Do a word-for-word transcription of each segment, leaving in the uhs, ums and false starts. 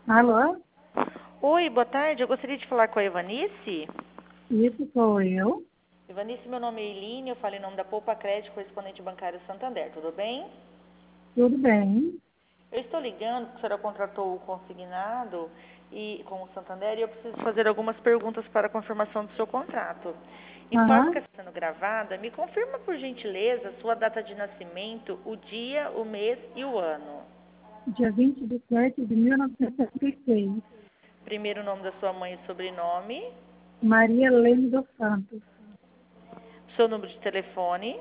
Alô? Oi, boa tarde. Eu gostaria de falar com a Ivanice. Isso sou eu. Ivanice, meu nome é Eline, eu falo em nome da Poupa Crédito, correspondente bancário Santander. Tudo bem? Tudo bem? Eu estou ligando porque a senhora contratou o consignado e, com o Santander e eu preciso fazer algumas perguntas para a confirmação do seu contrato. Informo que Aham. está sendo gravada. Me confirma, por gentileza, sua data de nascimento, o dia, o mês e o ano. Dia vinte de sete de mil novecentos e setenta e seis. Primeiro nome da sua mãe e sobrenome. Maria Helene dos Santos. Seu número de telefone.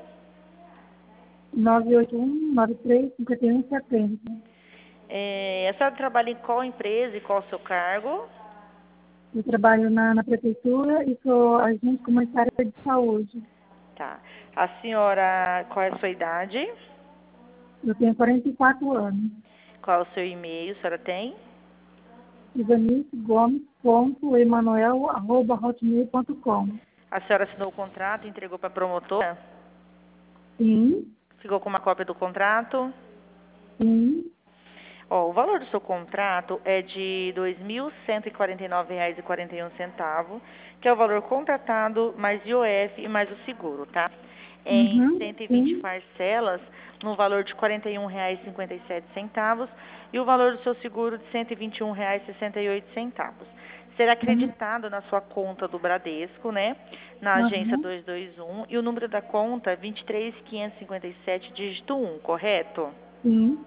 nove oito um, nove três, cinco um sete zero. É, a senhora trabalha em qual empresa e qual o seu cargo? Eu trabalho na, na prefeitura e sou agente comunitária de saúde. Tá. A senhora, qual é a sua idade? Eu tenho quarenta e quatro anos. Qual é o seu e-mail? A senhora tem? Ivanice Gomes ponto emanuel arroba hotmail ponto com. A senhora assinou o contrato e entregou para a promotora? Sim, Ficou com uma cópia do contrato? sim. Ó, o valor do seu contrato é de dois mil cento e quarenta e nove reais e quarenta e um centavos, que é o valor contratado mais I O F e mais o seguro, tá? Em Uhum, cento e vinte sim. parcelas, no valor de quarenta e um reais e cinquenta e sete centavos, e o valor do seu seguro de cento e vinte e um reais e sessenta e oito centavos. Será Uhum, acreditado na sua conta do Bradesco, né? Na agência uhum, duzentos e vinte e um, e o número da conta é vinte e três mil quinhentos e cinquenta e sete, dígito um, correto? sim.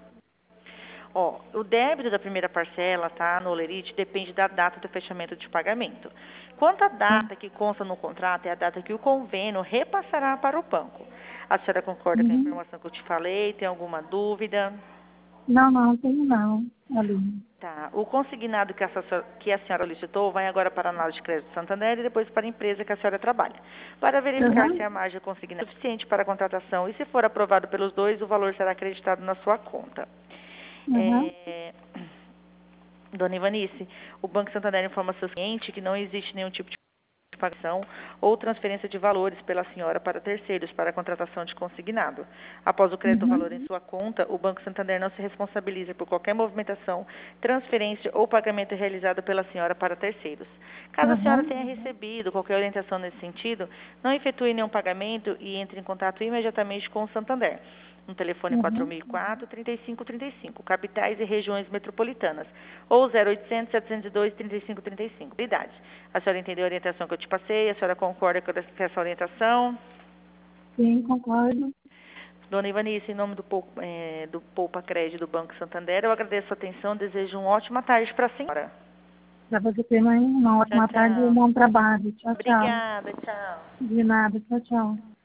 Ó, o débito da primeira parcela, tá, no Olerite, depende da data do fechamento de pagamento. Quanto à data que consta no contrato, é a data que o convênio repassará para o banco. A senhora concorda com a Uhum. informação que eu te falei? Tem alguma dúvida? Não, não, tenho não, Aline. Tá. O consignado que a, senhora- que a senhora licitou vai agora para a análise de crédito Santander e depois para a empresa que a senhora trabalha, para verificar se Uhum. a margem consignada é suficiente para a contratação e, se for aprovado pelos dois, o valor será acreditado na sua conta. Uhum. É... Dona Ivanice, o Banco Santander informa seus clientes que não existe nenhum tipo de pagação ou transferência de valores pela senhora para terceiros para a contratação de consignado. Após o crédito do Uhum. valor em sua conta, o Banco Santander não se responsabiliza por qualquer movimentação, transferência ou pagamento realizado pela senhora para terceiros. Caso a senhora Uhum. tenha recebido qualquer orientação nesse sentido, não efetue nenhum pagamento e entre em contato imediatamente com o Santander. No telefone quatro Uhum. mil e quatro, trinta e cinco trinta e cinco, capitais e regiões metropolitanas, ou zero oitocentos, setecentos e dois, trinta e cinco trinta e cinco. Idade. A senhora entendeu a orientação que eu te passei? A senhora concorda com essa orientação? Sim, concordo. Dona Ivanice, em nome do, Pou- eh, do Poupa Crédito do Banco Santander, eu agradeço a atenção, desejo uma ótima tarde para a senhora. Para você ter uma uma Tchau, ótima tarde e um tchau. bom trabalho. Tchau, tchau. Obrigada, tchau. De nada. Tchau, tchau.